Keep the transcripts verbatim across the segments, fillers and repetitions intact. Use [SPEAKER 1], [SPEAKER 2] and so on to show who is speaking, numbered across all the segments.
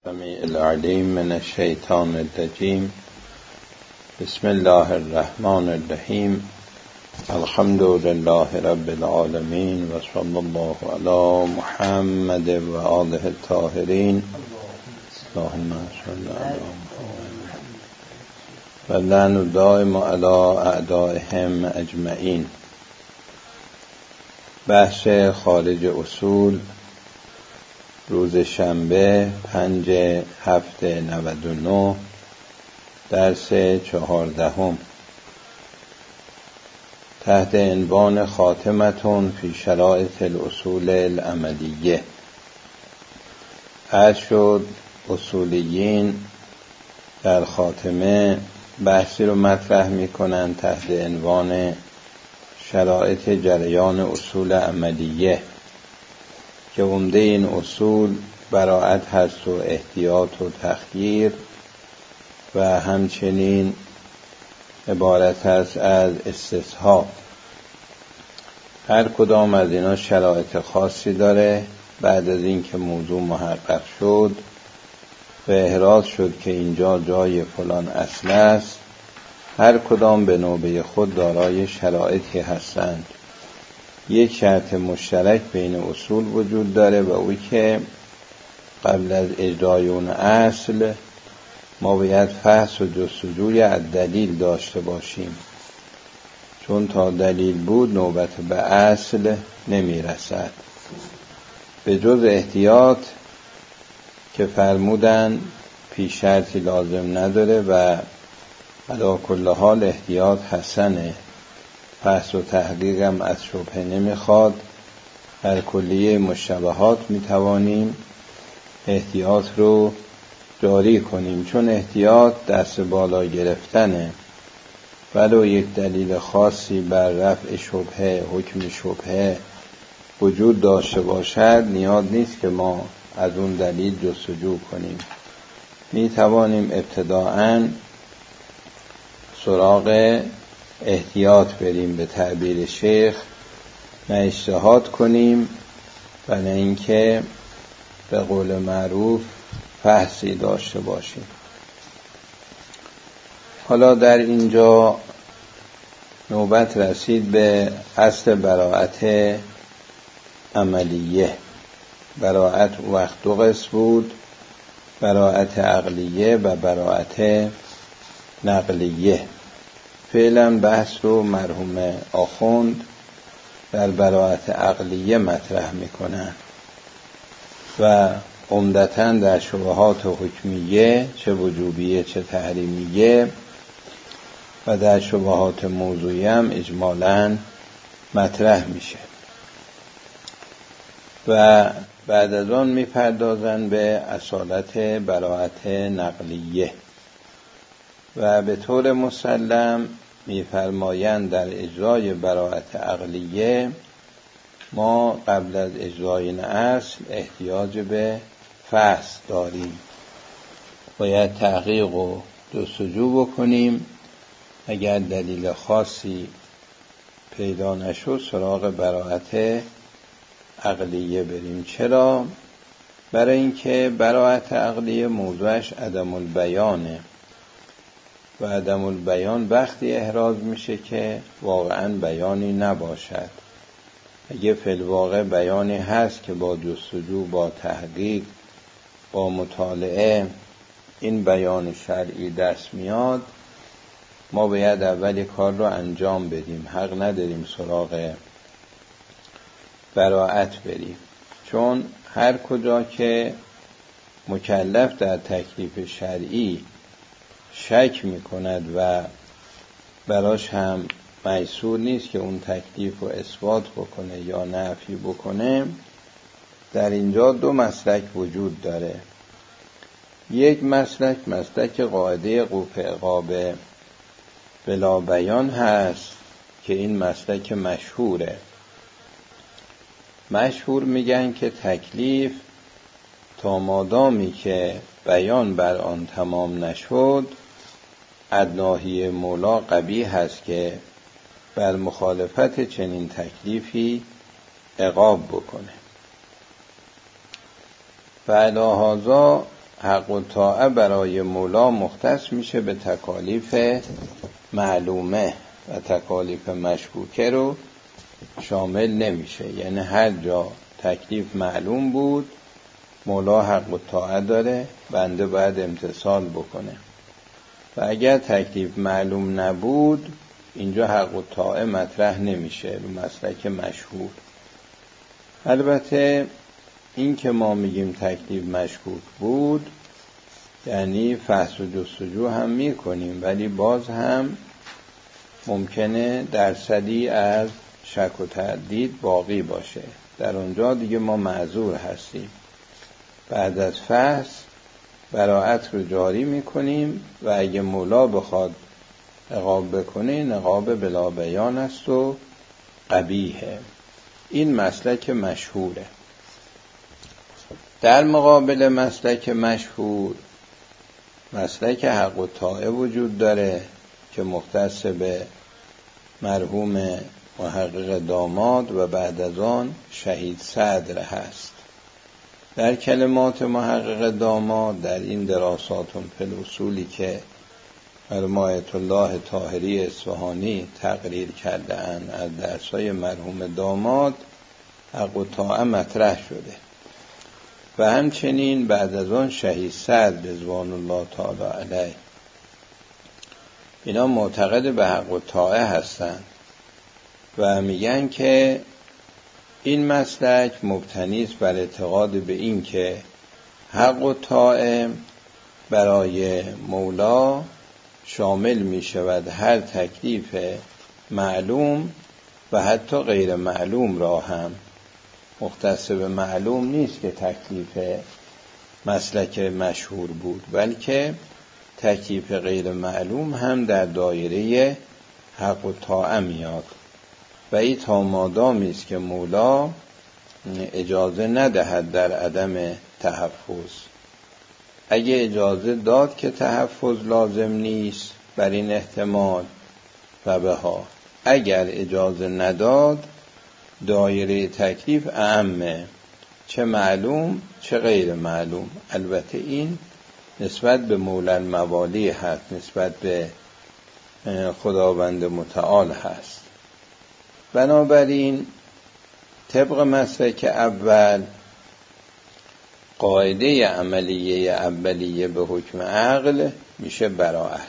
[SPEAKER 1] السمیع العلیم من الشیطان الرجیم. بسم الله الرحمن الرحیم. الحمد لله رب العالمین و صلی الله علی محمد و آله الطاهرین. اللهم صل علی محمد و لعن دائم علی اعدائهم اجمعین. بحث خارج اصول، روز شنبه پنج هفته نود و نه، درس چهاردهم، تحت عنوان خاتمتون فی شرایط الاصول العملیه. عرض شد اصولیین در خاتمه بحثی رو مطرح میکنن تحت عنوان شرایط جریان اصول عملیه که عمده این اصول براعت هست و احتیاط و تخییر و همچنین عبارت هست از استصحاب. هر کدام از اینا شرایط خاصی داره. بعد از این که موضوع محقق شد و احراز شد که اینجا جای فلان اصل است، هر کدام به نوبه خود دارای شرایطی هستند. یک شرط مشترک بین اصول وجود داره و او که قبل از اجرای اون اصل ما باید فحص و جستجوی از دلیل داشته باشیم، چون تا دلیل بود نوبت به اصل نمی رسد. به جز احتیاط که فرمودن پیش شرطی لازم نداره و علی کل حال احتیاط حسنه. فحص و تحقیق هم از شبهه نمیخواد. در کلیه مشتبهات میتوانیم احتیاط رو جاری کنیم، چون احتیاط دست بالا گرفتنه. ولو یک دلیل خاصی بر رفع شبهه، حکم شبهه وجود داشته باشد، نیاز نیست که ما از اون دلیل جستجو کنیم. میتوانیم ابتداءً سراغ احتیاط بریم، به تعبیر شیخ، نه اجتهاد کنیم و نه اینکه به قول معروف فحصی داشته باشیم. حالا در اینجا نوبت رسید به اصل براعت عملیه. براعت وقت دو قسم بود: براعت عقلیه و براعت نقلیه. فعلا بحث رو مرحوم آخوند در براعت عقلیه مطرح میکنن و عمدتاً در شبهات حکمیه، چه وجوبیه چه تحریمیه، و در شبهات موضوعیه هم اجمالاً مطرح میشه. و بعد از آن میپردازن به اصالت براعت نقلیه و به طور مسلم می‌فرمایند در اجرای براعت عقلیه ما قبل از اجرای این اصل احتیاج به فحص داریم. باید تحقیق و جستجو بکنیم. اگر دلیل خاصی پیدا نشد سراغ براعت عقلیه بریم. چرا؟ برای اینکه براعت عقلیه موضوعش عدم البیانه و عدم البیان وقتی احراز میشه که واقعا بیانی نباشد. اگه فی الواقع بیانی هست که با جستجو، با تحقیق، با مطالعه این بیان شرعی دست میاد، ما باید اولی کار رو انجام بدیم. حق نداریم سراغ براعت بریم، چون هر کجا که مکلف در تکلیف شرعی شک میکند و براش هم میسور نیست که اون تکلیف رو اثبات بکنه یا نفی بکنه، در اینجا دو مسلک وجود داره. یک مسلک مسلک قاعده قوف عقاب بلا بیان هست که این مسلک مشهوره. مشهور میگن که تکلیف تا مادامی که بیان بر آن تمام نشد، ادناهی مولا قبیح هست که بر مخالفت چنین تکلیفی عقاب بکنه. و علی هذا حق و طاعه برای مولا مختص میشه به تکالیف معلومه و تکالیف مشکوکه رو شامل نمیشه. یعنی هر جا تکلیف معلوم بود مولا حق و طاعه داره، بنده باید امتثال بکنه، و اگر تکلیف معلوم نبود اینجا حق و طاعه مطرح نمیشه رو مسلک مشهور. البته این که ما میگیم تکلیف مشکوک بود یعنی فحص و جستجو هم میکنیم، ولی باز هم ممکنه درصدی از شک و تردید باقی باشه. در اونجا دیگه ما معذور هستیم. بعد از فحص براءت رو جاری میکنیم و اگه مولا بخواد عقاب بکنه این عقاب بلا بیان است و قبیحه. این مسلک مشهوره. در مقابل مسلک مشهور مسلک حق و طاعه وجود داره که مختص به مرحوم محقق داماد و بعد از آن شهید صدر هست. در کلمات محقق داماد در این دراساتون فی الاصولی که آیت الله طاهری اصفهانی تقریر کرده اند از درسای مرحوم داماد حق و طاعه مطرح شده و همچنین بعد از آن شهید صدر رضوان الله تعالی علیه اینا معتقد به حق و طاعه هستند و میگن که این مسلک مبتنی است بر اعتقاد به این که حق و طاعه برای مولا شامل می شود هر تکلیف معلوم و حتی غیر معلوم را هم. مختص به معلوم نیست که تکلیف مسلک مشهور بود، بلکه تکلیف غیر معلوم هم در دایره حق و طاعه میاد و این تا مادامی است که مولا اجازه ندهد در عدم تحفظ. اگه اجازه داد که تحفظ لازم نیست بر این احتمال و بها، اگر اجازه نداد دایره تکلیف اعمه، چه معلوم چه غیر معلوم. البته این نسبت به مولا الموالی هست، نسبت به خداوند متعال هست. بنابراین طبق مسلک اول قاعده عملیه اولیه به حکم عقل میشه براءت.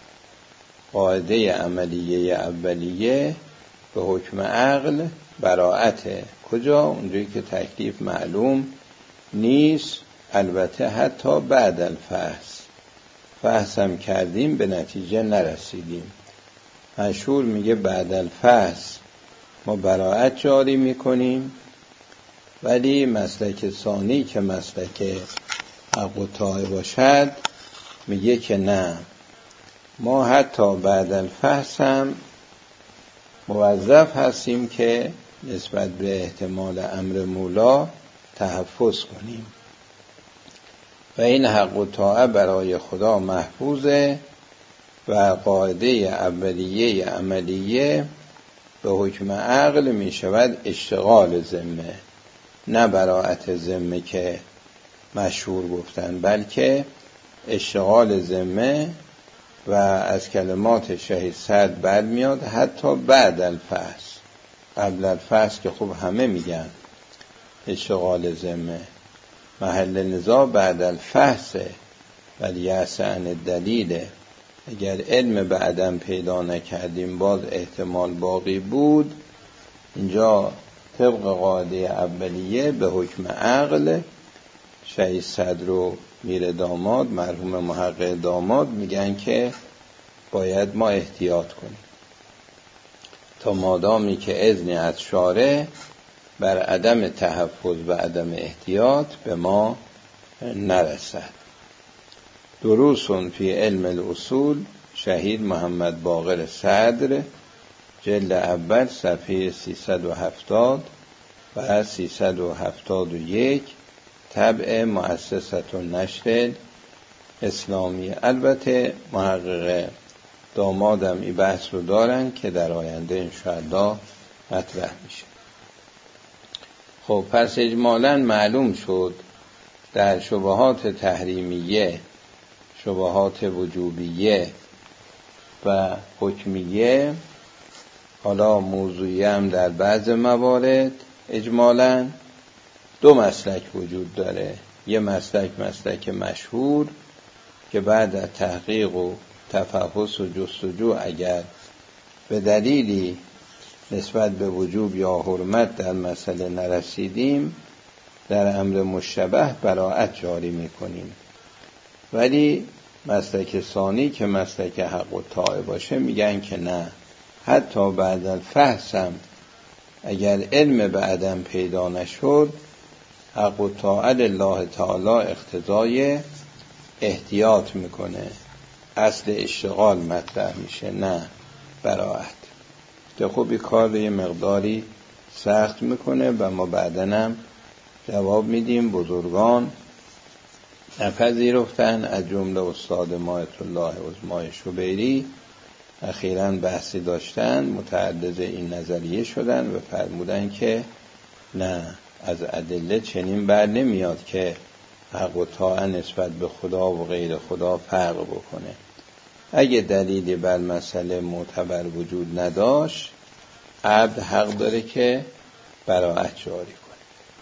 [SPEAKER 1] قاعده عملیه اولیه به حکم عقل براءته. کجا؟ اونجایی که تکلیف معلوم نیست. البته حتی بعد الفحص فحص هم کردیم به نتیجه نرسیدیم. مشهور میگه بعد الفحص ما براءت جاری میکنیم، ولی مسلک ثانی که مسلک حق و طاعه باشد میگه که نه، ما حتی بعد الفحص هم موظف هستیم که نسبت به احتمال امر مولا تحفظ کنیم و این حق و طاعه برای خدا محفوظه و قاعده اولیه عملیه به حکم عقل می شود اشتغال ذمه، نه براءت ذمه که مشهور گفتن، بلکه اشتغال ذمه و از کلمات شهید صدر بعد میاد حتی بعد الفحص. قبل الفحص که خوب همه میگن اشتغال ذمه، محل نزاع بعد الفحص ولی یأس عن الدلیل. اگر علم بعدم پیدا نکردیم باز احتمال باقی بود. اینجا طبق قاعده اولیه به حکم عقل شهید صدر و میر داماد مرحوم محقق داماد میگن که باید ما احتیاط کنیم تا مادامی که اذنی از شارع بر عدم تحفظ و عدم احتیاط به ما نرسد. دروسون فی علم الاصول شهید محمد باقر صدر جلد اول صفحه سیصد و هفتاد و سیصد و هفتاد و یک طبع مؤسسة النشر اسلامی. البته محقق دامادم این بحث رو دارن که در آینده انشاءالله مطرح میشه. خب پس اجمالاً معلوم شد در شبهات تحریمیه، شبهات وجوبیه و حکمیه، حالا موضوعی هم در بعض موارد اجمالاً دو مسلک وجود داره. یه مسلک مسلک مشهور که بعد از تحقیق و تفحص و جستجو اگر به دلیلی نسبت به وجوب یا حرمت در مسئله نرسیدیم، در امر مشتبه براءت جاری میکنیم. ولی مسلک ثانی که مسلک حق الطاعه باشه میگن که نه، حتی بعد الفحص هم اگر علم به عدم پیدا نشد، حق الطاعه لله تعالی اقتضای احتیاط میکنه، اصل اشتغال مطرح میشه، نه براءت. که خوبی کار یه مقداری سخت میکنه و ما بعدن هم جواب میدیم. بزرگان نپذیرفتن، از جمله استاد مایت الله عظمای شبیری اخیراً بحثی داشتن، متعرض این نظریه شدن و فرمودن که نه، از ادله چنین بر نمیاد که حق و طاعه نسبت به خدا و غیر خدا فرق بکنه. اگه دلیلی بر مسئله معتبر وجود نداشت، عبد حق داره که براءت جاری کنه.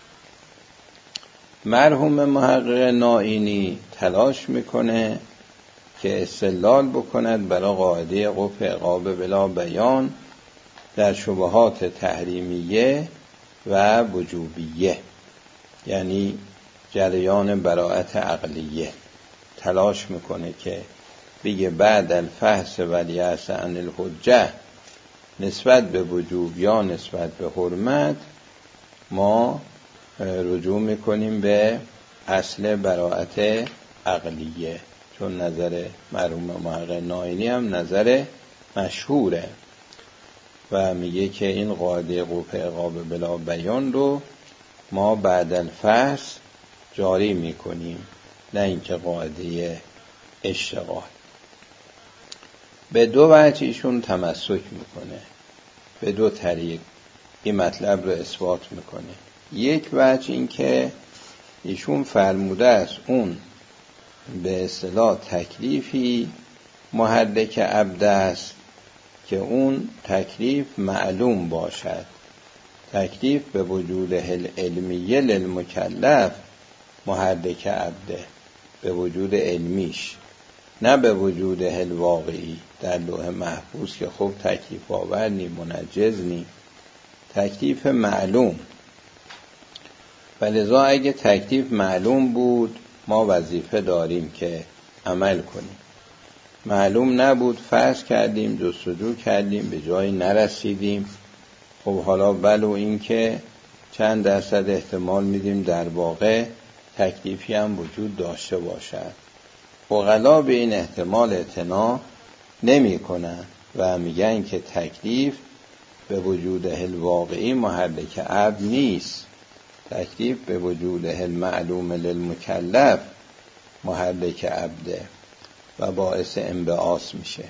[SPEAKER 1] مرحوم محقق نائینی تلاش میکنه که استدلال بکند برای قاعده قفع عقاب بلا بیان در شبهات تحریمیه و وجوبیه، یعنی جریان براءت عقلیه. تلاش میکنه که بگه بعد الفحص ولیأس عن الحجه نسبت به وجوب یا نسبت به حرمت ما رجوع میکنیم به اصل براءت عقلیه، چون نظر مرحوم محقق نائینی هم نظر مشهوره و میگه که این قاعده قفع عقاب بلا بیان رو ما بعد الفحص جاری میکنیم، نه اینکه قاعده اشتغال. به دو وجه ایشون تمسک میکنه، به دو طریق این مطلب رو اثبات میکنه. یک وجه این که ایشون فرموده است اون به اصطلاح تکلیفی محرک عبد است که اون تکلیف معلوم باشد. تکلیف به وجود علمیه للمکلف محرک عبده، به وجود علمیش، نه به وجود واقعی در لوح محفوظ که خب تکلیف آور نی، منجز نی، تکلیف معلوم. ولذا اگه تکلیف معلوم بود ما وظیفه داریم که عمل کنیم. معلوم نبود، فرض کردیم، جستجو کردیم، به جایی نرسیدیم، خب حالا ولو این که چند درصد احتمال میدیم در واقع تکلیفی هم وجود داشته باشد، عقلا به این احتمال اعتنا نمی کنن و میگن که تکلیف به وجود واقعی محرک عبد نیست، تکلیف به وجود معلوم للمکلف محرک عبده و باعث انبعاث میشه.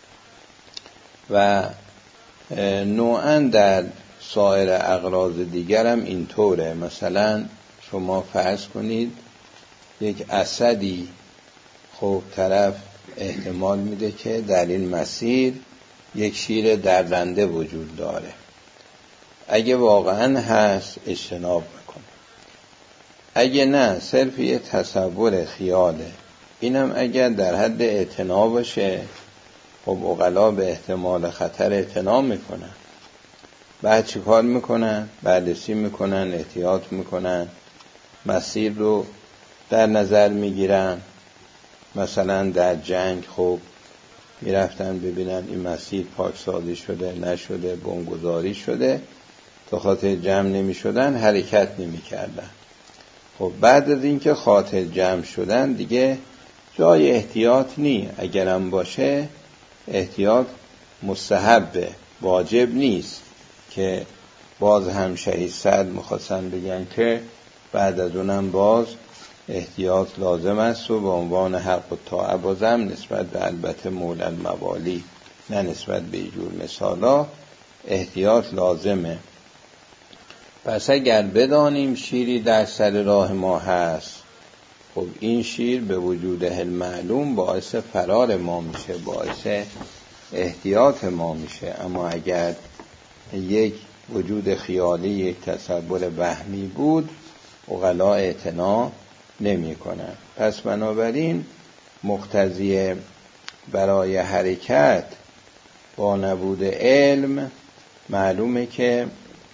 [SPEAKER 1] و نوعاً در سایر اغراض دیگر هم اینطوره. مثلا شما فرض کنید یک اسدی، خب طرف احتمال میده که در این مسیر یک شیر درنده وجود داره، اگه واقعاً هست اجتناب میکنه، اگه نه صرف یه تصور خیاله، اینم اگر در حد اعتنا باشه خب عقلا به احتمال خطر اعتنا میکنن. بعد چی کار میکنن؟ بررسی میکنن، احتیاط میکنن، مسیر رو در نظر میگیرن. مثلا در جنگ خب میرفتن ببینن این مسیر پاکسازی شده نشده، بمبگذاری شده، تا خاطر جمع نمیشدن حرکت نمیکردن. خب بعد از اینکه خاطر جمع شدن دیگه جای احتیاط نی، اگرم باشه احتیاط مستحبه، واجب نیست. که باز هم شهید سعد میخواستن بگن که بعد از اونم باز احتیاط لازم است و به عنوان حق و طاعه بازم نسبت به البته مول الموالی، نه نسبت به اینجور مثالا، احتیاط لازمه. پس اگر بدانیم شیری در سر راه ما هست خب این شیر به وجوده المعلوم باعث فرار ما میشه، باعث احتیاط ما میشه. اما اگر یک وجود خیالی، یک تصور وهمی بود، عقلا اعتنا نمی کنن. پس بنابراین مقتضی برای حرکت با نبود علم معلومه که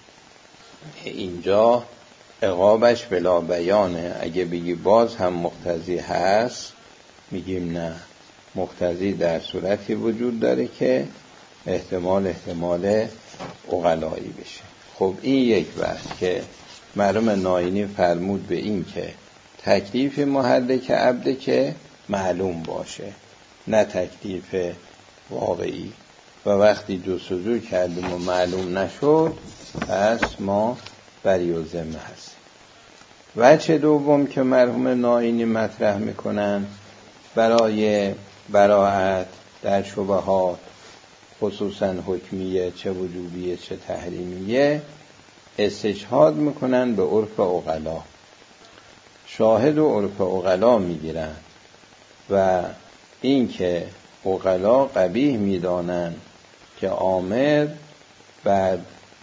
[SPEAKER 1] اینجا عقابش بلا بیانه. اگه بگی باز هم مقتضی هست، میگیم نه، مقتضی در صورتی وجود داره که احتمال احتمال عقلایی بشه. خب این یک بحث که مرحوم ناینی فرمود به این که تکلیف محرک عبده که معلوم باشه، نه تکلیف واقعی. و وقتی جستجو کردیم و معلوم نشد، پس ما بری و ذمه هستیم. وجه دوم که مرحوم ناینی مطرح میکنن برای براعت در شبهات، خصوصا حکمیه، چه وجوبیه چه تحریمیه، استشهاد میکنن به عرف عقلا. شاهد و عرف عقلا میگیرن و این که عقلا قبیح میدانن که آمر بر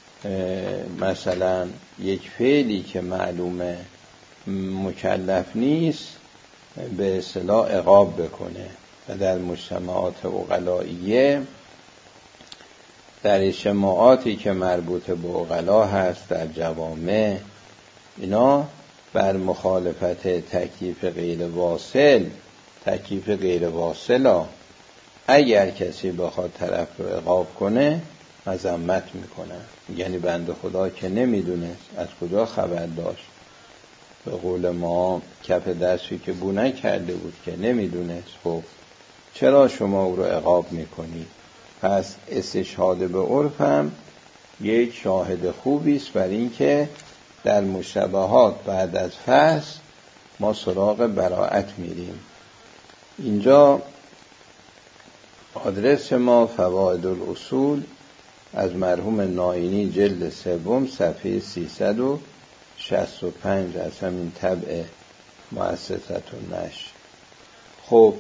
[SPEAKER 1] مثلا یک فعلی که معلومه مکلف نیست به اصطلاح عقاب بکنه. و در مجتمعات عقلائیه، در اجتماعاتی که مربوط به عقلا هست، در جوامع، اینا بر مخالفت تکلیف غیر واصل، تکلیف غیر واصلا اگر کسی بخواد طرف رو عقاب کنه مذمت میکنن. یعنی بنده خدا که نمیدونست، از کجا خبر داشت؟ به قول ما کف دستی که بو نکرده بود که نمیدونست، خب چرا شما او رو عقاب میکنی؟ پس استشهاد به عرف هم یک شاهد خوبی است بر این که در مشتبهات بعد از فحص ما سراغ براعت میریم. اینجا آدرس ما فوائد الاصول از مرحوم ناینی جلد سوم صفحه سیصد و شصت و پنج از همین طبع مؤسسة النشر. خب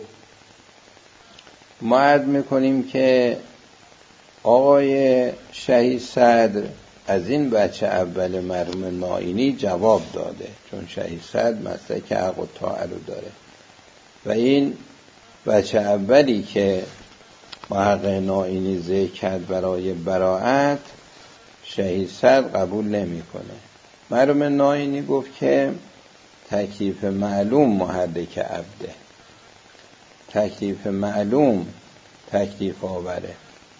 [SPEAKER 1] ما عرض میکنیم که آقای شهید صدر از این بچه اول مرحوم ناینی جواب داده، چون شهید صدر مسلک حق و طاعه رو داره و این بچه اولی که محقق ناینی ذکر کرد برای براعت، شهید صدر قبول نمی کنه. مرحوم ناینی گفت که تکلیف معلوم محرک عبده، تکلیف معلوم تکلیف آوره.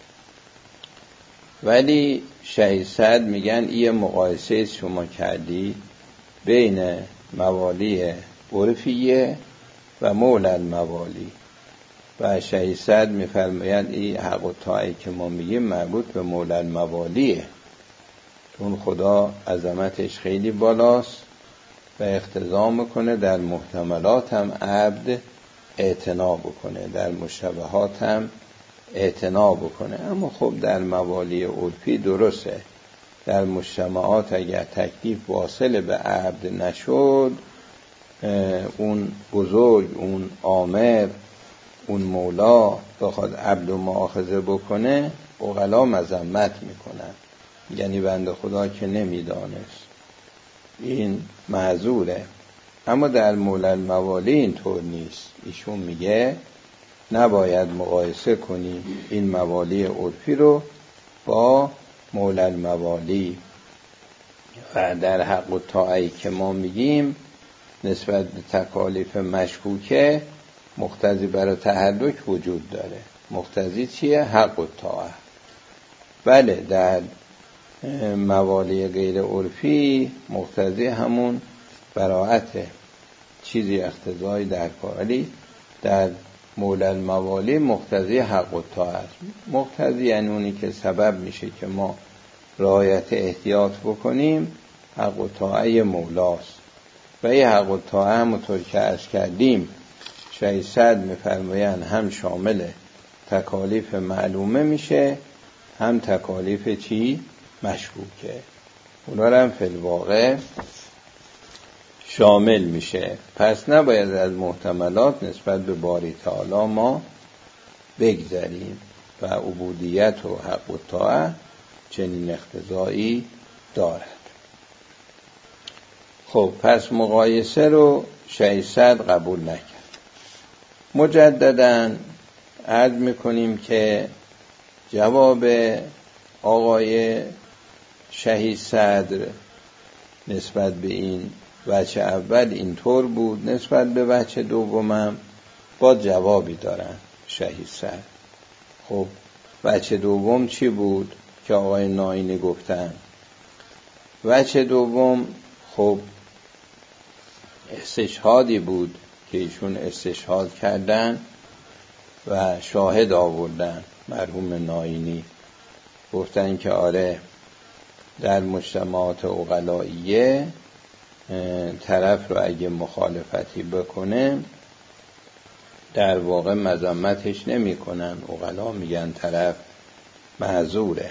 [SPEAKER 1] ولی شهید صدر میگن این مقایسه شما کردی بین موالی عرفیه و مولا الموالی. و شهید صدر میفرمایند این حق و طاعه که ما میگیم مربوط به مولا الموالیه، چون خدا عظمتش خیلی بالاست و اقتضا میکنه در محتملات هم عبد اعتنا بکنه، در مشتبهات هم اعتنا بکنه. اما خب در موالی عرفی درسته، در مجتمعات اگر تکلیف واصل به عبد نشد، اون بزرگ، اون آمر، اون مولا بخواد عبد و مؤاخذه بکنه، عقلا مذمت میکنن. یعنی بنده خدا که نمیدانست، این معذوره. اما در مولا الموالی اینطور نیست. ایشون میگه نباید مقایسه کنیم این موالی عرفی رو با مولا الموالی. و در حق و طاعه که ما میگیم نسبت به تکالیف مشکوکه مقتضی برای تحرک وجود داره. مقتضی چیه؟ حق و طاعه. بله در موالی غیر عرفی مقتضی همون براعته، چیزی اقتضایی در کار. ولی در مولا الموالی مقتضی حق و طاعه است. مقتضی یعنی اونی که سبب میشه که ما رعایت احتیاط بکنیم، حق و طاعه مولاست. و این حق و طاعه همونطور که عرض کردیم شهید صدر میفرمایند هم شامل تکالیف معلومه میشه، هم تکالیف چی؟ مشکوکه. اونا هم فی الواقع شامل میشه. پس نباید از محتملات نسبت به باری تعالی ما بگذریم و عبودیت و حق و طاعت چنین اقتضایی دارد. خب پس مقایسه رو شیصد قبول نکرد. مجدداً عرض میکنیم که جواب آقای شهید صدر نسبت به این وجه اول اینطور بود، نسبت به وجه دومم با جوابی دارن شهید صدر. خب وجه دوم چی بود که آقای ناینی گفتن؟ وجه دوم خب استشهادی بود که ایشون استشهاد کردن و شاهد آوردن. مرحوم ناینی گفتن که آره در مجتمعات عقلائیه طرف رو اگه مخالفتی بکنه در واقع مذمتش نمی کنن، عقلا میگن طرف معذوره.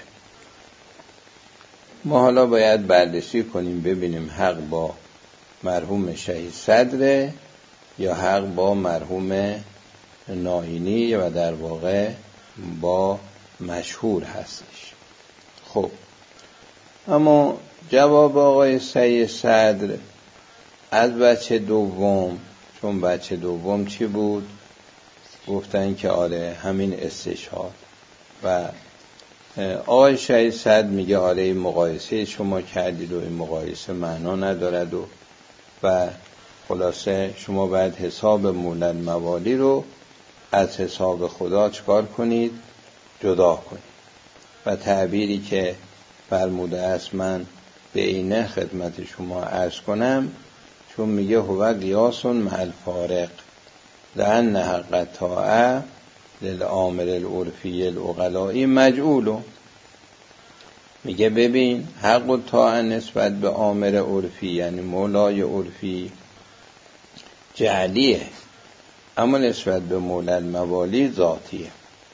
[SPEAKER 1] ما حالا باید بررسی کنیم ببینیم حق با مرحوم شهید صدره یا حق با مرحوم ناینی و در واقع با مشهور هستش. خب اما جواب آقای شهید صدر از بچه دوم، چون بچه دوم چی بود؟ گفتن که آره همین استشهاد. و آقای شهید صدر میگه آره این مقایسه شما کردید و این مقایسه معنا ندارد و و خلاصه شما باید حساب مولد موالی رو از حساب خدا چکار کنید؟ جدا کنید. و تعبیری که فرموده است من به اینه خدمت شما عرض کنم، چون میگه هو قیاس مع الفارق لأن حق الطاعه للآمر العرفی العقلائی مجعول. میگه ببین حق الطاعه نسبت به آمر عرفی یعنی مولای عرفی جعلیه، اما نسبت به مولد موالی ذاتیه.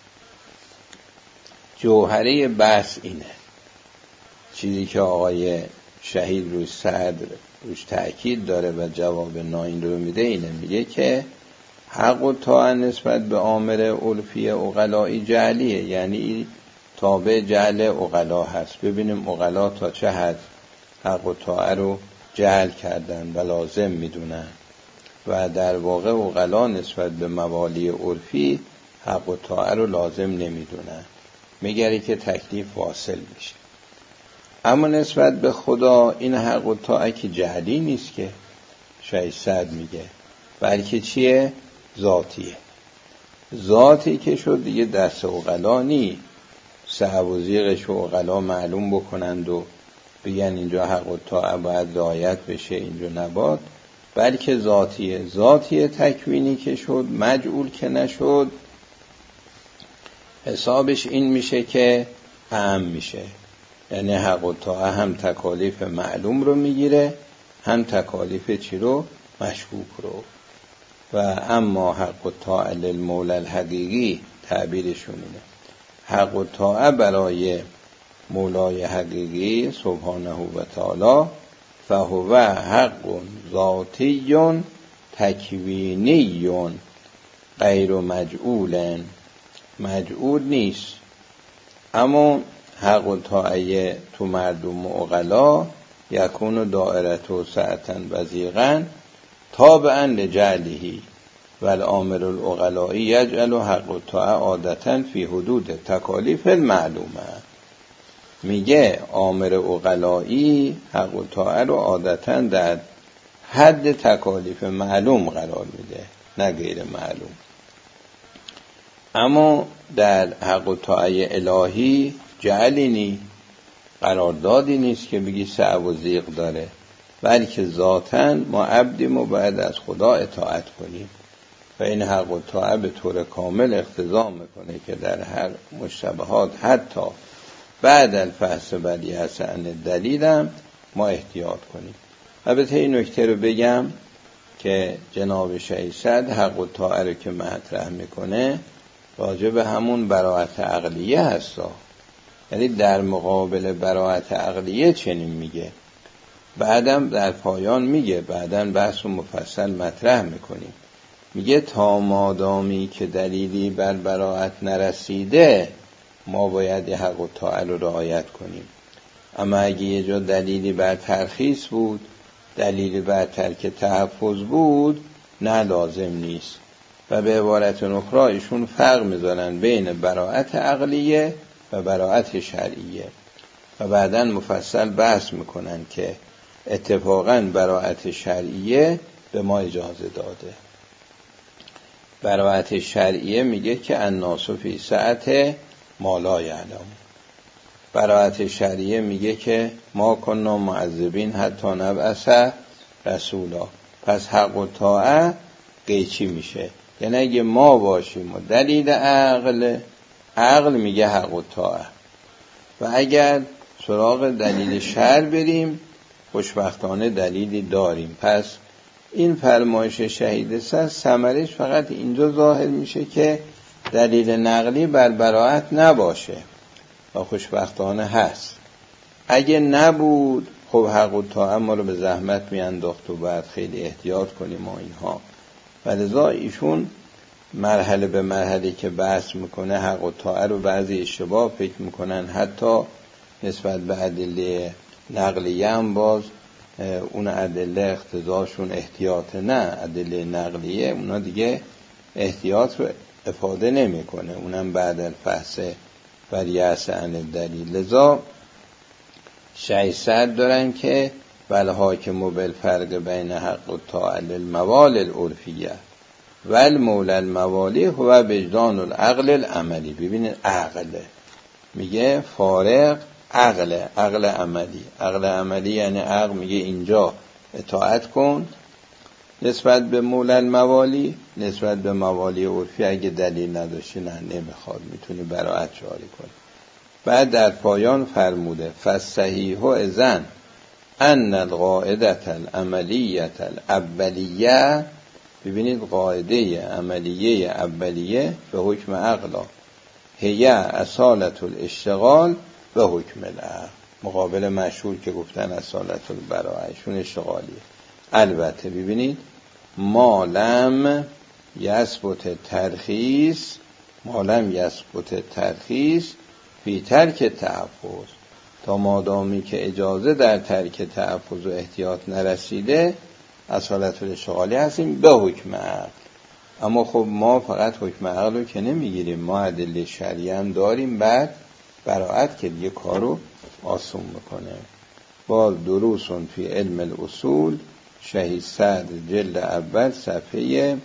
[SPEAKER 1] جوهره بحث اینه، چیزی که آقای شهید روی صدر روش تأکید داره و جواب ناین رو میده اینه، میگه که حق و طاعت نسبت به آمر عرفی عقلائی جعلیه، یعنی تابع جعل عقلا هست. ببینیم عقلا تا چه حد حق و طاعت رو جعل کردن و لازم میدونن و در واقع عقلا نسبت به موالی عرفی حق و طاعت رو لازم نمیدونن، میگری که تکلیف واصل میشه. اما نسبت به خدا این حق و طاعت که جعلی نیست که شهید صدر میگه، بلکه چیه؟ ذاتیه. ذاتی که شد دیگه دست عقلا نی صحب و زیغش و عقلا معلوم بکنند و بگن اینجا حق و طاعت باید رعایت بشه اینجا نباد، بلکه ذاتیه. ذاتیه تکوینی که شد، مجعول که نشد، حسابش این میشه که اهم میشه. یعنی حق و طاعت هم تکالیف معلوم رو میگیره، هم تکالیف چی رو؟ مشکوک رو. و اما حق و طاعت للمولا الحقیقی تعبیرشون اینه، حق و طاعت برای مولای حقیقی سبحانه و تعالی فهو حق ذاتی تکوینی غیر مجعول، مجعول نیست. اما حق و طاعت تو مردم عقلا یکون دائرت و سعتن وزیقن تابعا لجعلهی و الامر العقلائی یجعل حق و طاعت عادتا فی حدود تکالیف المعلومه. میگه آمر عقلائی حق و طاعت رو عادتا در حد تکالیف معلوم قرار میده، نه غیر معلوم. اما در حق و طاعت الهی جعلی نی، قراردادی نیست که بگی صعب و زیغ داره، بلکه ذاتاً ما عبدیم و باید از خدا اطاعت کنیم و این حق و طاعت به طور کامل اقتضا میکنه که در هر مشتبهات حتی بعد الفحص بلیحس عن دلیل هم ما احتیاط کنیم. البته این نکته رو بگم که جناب شهید صدر حق و طاعت رو که مطرح میکنه راجع به همون براءت عقلیه هستا، یعنی در مقابل براءت عقلیه چنین میگه بعدم در پایان میگه، بعدم بحث و مفصل مطرح میکنیم، میگه تا مادامی که دلیلی بر براءت نرسیده ما باید حق و طاعت رو رعایت کنیم. اما اگه یه جا دلیلی بر ترخیص بود، دلیلی بر ترک تحفظ بود، نه لازم نیست. و به عبارت اخرى ایشون فرق میذارن بین براءت عقلیه و براءت شرعیه و بعداً مفصل بحث میکنن که اتفاقاً براءت شرعیه به ما اجازه داده. براءت شرعیه میگه که الناس فی سعة ما لا یعلم. براءت شرعیه میگه که ما کنا معذبین حتی نبعث رسولا. پس حق و طاعت قیچی میشه، یعنی اگه ما باشیم و دلیل عقل، عقل میگه حق و طاعت، و اگر سراغ دلیل شرع بریم خوشبختانه دلیلی داریم. پس این فرمایش شهید سر ثمرش فقط اینجا ظاهر میشه که دلیل نقلی بر براءت نباشه و خوشبختانه هست. اگه نبود خب حق و طاعت ما رو به زحمت میانداخت و بعد خیلی احتیاط کنیم و اینها. ولذا ایشون مرحله به مرحله که بحث میکنه حق و طاعت رو بعضی اشتباه فکر میکنن، حتی نسبت به ادله نقلیه هم باز اون ادله اقتضاشون احتیاط، نه ادله نقلیه اونا دیگه احتیاط رو افاده نمیکنه، اونم بعد الفحص بر یأس عن الدلیل. لذا شیصد دارن که بل حاکم بالفرق بین حق و طاعت الموال العرفیه و المولى الموالی هو وجدان العقل العملی. ببینید عقل میگه فارق عقل، عقل عملی. عقل عملی یعنی عقل میگه اینجا اطاعت کن نسبت به مولی الموالی، نسبت به موالی عرفی اگه دلیل نداشتی نه نمیخواد، میتونی براءت جاری کنی. بعد در پایان فرموده فالصحیح اذن ان القاعده العملیه الاولیه. ببینید قاعده عملیه اولیه به حکم عقلا هی اصالت الاشتغال به حکم العقل، مقابل مشهور که گفتن اصالت البراءه شون اشتغالیه. البته ببینید ما لم یثبت ترخیص، ما لم یثبت ترخیص فی ترک تحفظ، تا مادامی که اجازه در ترک تحفظ و احتیاط نرسیده اصالت الاشتغالی هستیم به حکم عقل. اما خب ما فقط حکم عقل رو که نمیگیریم، ما ادله شرعی هم داریم، بعد براءت که دیگه کارو آسون میکنه. باز دروسون فی علم الاصول شهید سعد جلد اول صفحه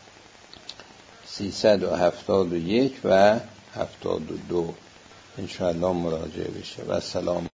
[SPEAKER 1] سیصد و هفتاد و یک و هفتاد و دو انشاءالله مراجعه بشه. و سلام.